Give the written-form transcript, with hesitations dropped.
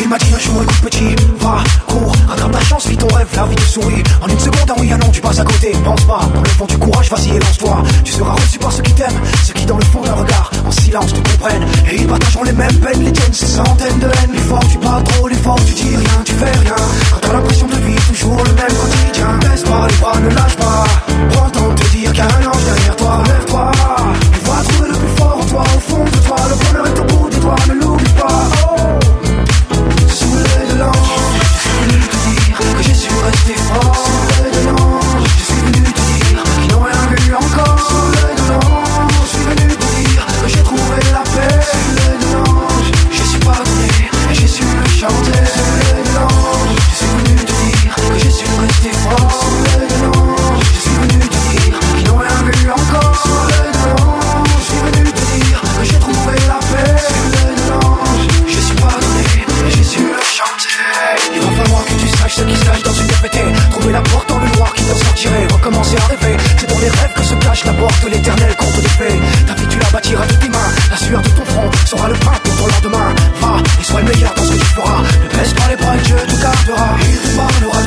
Il m'a dit un jour, écoute petit, va, cours, rattrape ta chance, vis ton rêve, la vie te sourit. En une seconde, un oui, un non, tu passes à côté. Pense pas, dans le fond du courage, vas-y et lance-toi. Tu seras reçu par ceux qui t'aiment, ceux qui dans le fond d'un regard, en silence te comprennent. Et ils partageront les mêmes peines, les tiennes, ces centaines de haines. L'effort, tu parles trop, l'effort, tu dis rien, tu fais rien. Quand t'as l'impression de vivre toujours le même quotidien, baisse pas les bras, ne lâche pas. Prends le temps de te dire qu'il y a un ange derrière toi, lève-toi. Et va trouver le plus fort en toi, au fond de toi. Le bonheur est au bout des doigts, ne l'oublie pas. Sous l'œil de l'ange, je suis venu te dire que j'ai su rester fort. Sous l'œil de l'ange, je suis venu te dire qu'ils n'ont rien vu encore. Sous l'œil de l'ange, je suis venu te dire que j'ai trouvé la paix. Sous l'œil de l'ange, je suis pardonné et j'ai su le chanter. Sous l'œil de l'ange, je suis venu te dire que j'ai su rester fort. Sous l'œil de l'ange, je suis venu te dire qu'ils n'ont rien vu encore. Sous l'œil de l'ange, je suis venu te dire que j'ai trouvé la paix. Sous l'œil de l'ange, je suis pardonné et j'ai su le chanter. Il va falloir que tu saches ce qui se cache dans une vérité. Trouver la porte dans le noir qui t'en sortirait. Recommencer à rêver, c'est dans les rêves que se cache la porte de l'éternel contre des faits. Ta vie tu la bâtiras de tes mains. La sueur de ton front sera le pain pour ton lendemain. Va et sois le meilleur dans ce que tu feras. Ne baisse pas les bras et Dieu te gardera. Il te parlera